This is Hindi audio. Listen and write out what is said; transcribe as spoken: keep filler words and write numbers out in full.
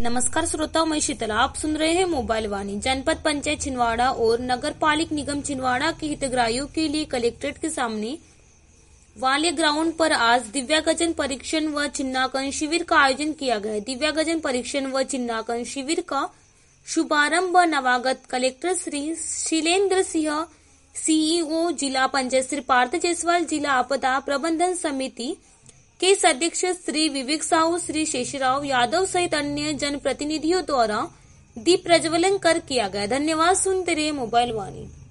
नमस्कार श्रोताओं, मैं शीतला। आप सुन रहे हैं मोबाइल वाणी। जनपद पंचायत छिंदवाड़ा और नगर पालिक निगम छिंदवाड़ा के हितग्राहियों के लिए कलेक्ट्रेट के सामने वाले ग्राउंड पर आज दिव्यांगजन परीक्षण व चिन्हांकन शिविर का आयोजन किया गया। दिव्यांगजन परीक्षण व चिन्हांकन शिविर का शुभारंभ नवागत कलेक्टर श्री शीलेंद्र सिंह, सीईओ जिला पंचायत श्री पार्थ जायसवाल, जिला आपदा प्रबंधन समिति के अध्यक्ष श्री विवेक साहू, श्री शेषराव यादव सहित अन्य जनप्रतिनिधियों द्वारा दीप प्रज्वलन कर किया गया। धन्यवाद। सुनते रहिए मोबाइल वाणी।